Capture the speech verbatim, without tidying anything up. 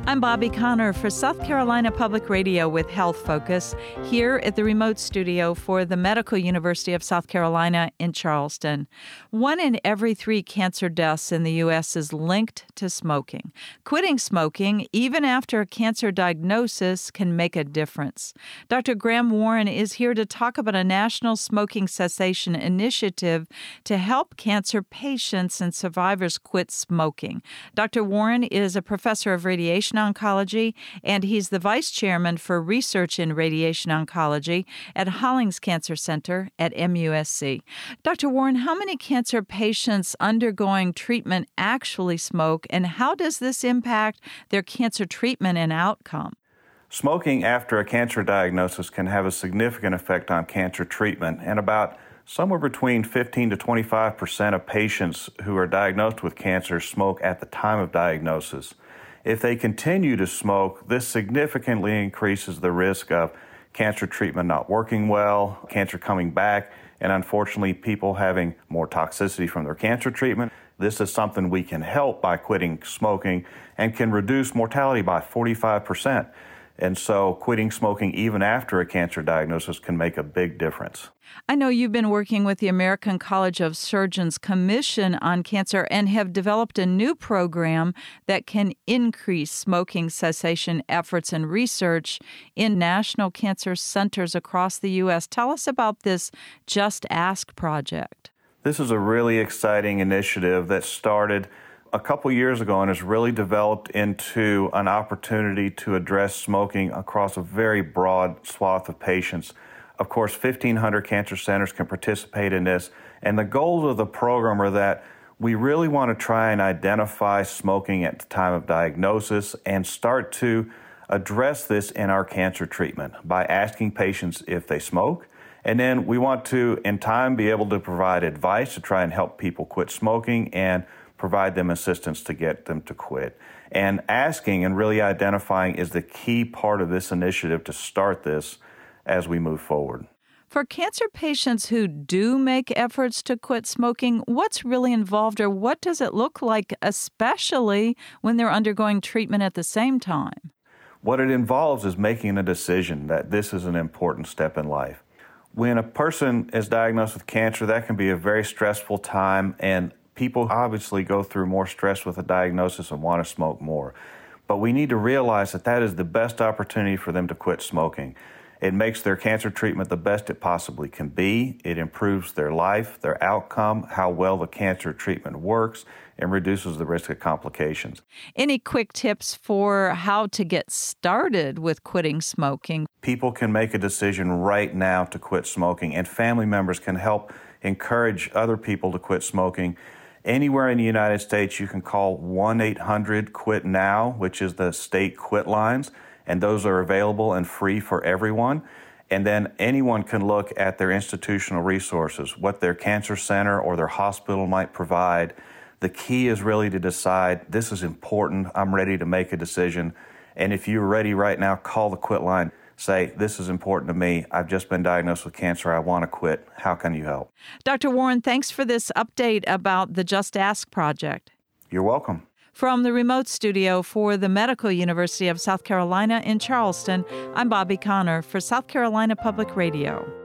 I'm Bobby Connor for South Carolina Public Radio with Health Focus here at the remote studio for the Medical University of South Carolina in Charleston. One in every three cancer deaths in the U S is linked to smoking. Quitting smoking, even after a cancer diagnosis, can make a difference. Doctor Graham Warren is here to talk about a national smoking cessation initiative to help cancer patients and survivors quit smoking. Doctor Warren is a professor of radiation oncology, and he's the vice chairman for research in radiation oncology at Hollings Cancer Center at M U S C. Doctor Warren, how many cancer patients undergoing treatment actually smoke, and how does this impact their cancer treatment and outcome? Smoking after a cancer diagnosis can have a significant effect on cancer treatment, and about somewhere between fifteen to twenty-five percent of patients who are diagnosed with cancer smoke at the time of diagnosis. If they continue to smoke, this significantly increases the risk of cancer treatment not working well, cancer coming back, and unfortunately people having more toxicity from their cancer treatment. This is something we can help by quitting smoking and can reduce mortality by forty-five percent. And so quitting smoking even after a cancer diagnosis can make a big difference. I know you've been working with the American College of Surgeons Commission on Cancer and have developed a new program that can increase smoking cessation efforts and research in national cancer centers across the U S. Tell us about this Just Ask project. This is a really exciting initiative that started a couple years ago and has really developed into an opportunity to address smoking across a very broad swath of patients. Of course, fifteen hundred cancer centers can participate in this, and the goals of the program are that we really want to try and identify smoking at the time of diagnosis and start to address this in our cancer treatment by asking patients if they smoke. And then we want to, in time, be able to provide advice to try and help people quit smoking and provide them assistance to get them to quit. And asking and really identifying is the key part of this initiative to start this as we move forward. For cancer patients who do make efforts to quit smoking, what's really involved, or what does it look like, especially when they're undergoing treatment at the same time? What it involves is making a decision that this is an important step in life. When a person is diagnosed with cancer, that can be a very stressful time, and people obviously go through more stress with a diagnosis and want to smoke more. But we need to realize that that is the best opportunity for them to quit smoking. It makes their cancer treatment the best it possibly can be. It improves their life, their outcome, how well the cancer treatment works, and reduces the risk of complications. Any quick tips for how to get started with quitting smoking? People can make a decision right now to quit smoking, and family members can help encourage other people to quit smoking. Anywhere in the United States, you can call one eight hundred quit now, which is the state quit lines, and those are available and free for everyone. And then anyone can look at their institutional resources, what their cancer center or their hospital might provide. The key is really to decide, this is important, I'm ready to make a decision. And if you're ready right now, call the quit line. Say, this is important to me. I've just been diagnosed with cancer. I want to quit. How can you help? Doctor Warren, thanks for this update about the Just Ask project. You're welcome. From the remote studio for the Medical University of South Carolina in Charleston, I'm Bobby Connor for South Carolina Public Radio.